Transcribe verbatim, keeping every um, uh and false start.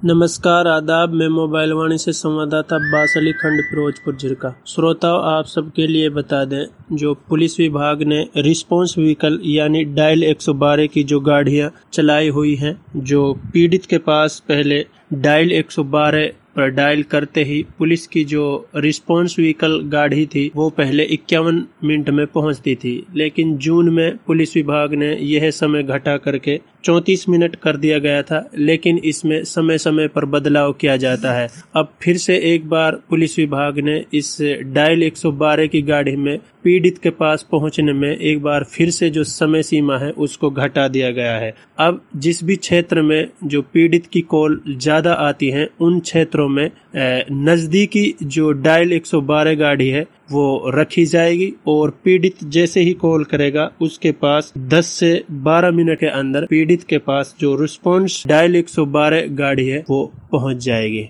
नमस्कार, आदाब। मैं मोबाइल वाणी से संवाददाता अब्बास अली, खंड फिरोजपुर झिरका। श्रोताओं, आप सबके लिए बता दें, जो पुलिस विभाग ने रिस्पांस व्हीकल यानी डायल एक सौ बारह की जो गाड़ियां चलाई हुई हैं, जो पीड़ित के पास पहले डायल एक सौ बारह पर डायल करते ही पुलिस की जो रिस्पांस व्हीकल गाड़ी थी वो पहले इक्यावन मिनट में पहुंचती थी, लेकिन जून में पुलिस विभाग ने यह समय घटा करके चौंतीस मिनट कर दिया गया था। लेकिन इसमें समय समय पर बदलाव किया जाता है। अब फिर से एक बार पुलिस विभाग ने इस डायल एक सौ बारह की गाड़ी में पीड़ित के पास पहुंचने में एक बार फिर से जो समय सीमा है उसको घटा दिया गया है। अब जिस भी क्षेत्र में जो पीड़ित की कॉल ज्यादा आती है उन क्षेत्रों में नजदीकी जो डायल एक सौ बारह गाड़ी है वो रखी जाएगी और पीड़ित जैसे ही कॉल करेगा उसके पास दस से बारह मिनट के अंदर पीड़ित के पास जो रिस्पांस डायल एक सौ बारह गाड़ी है वो पहुंच जाएगी।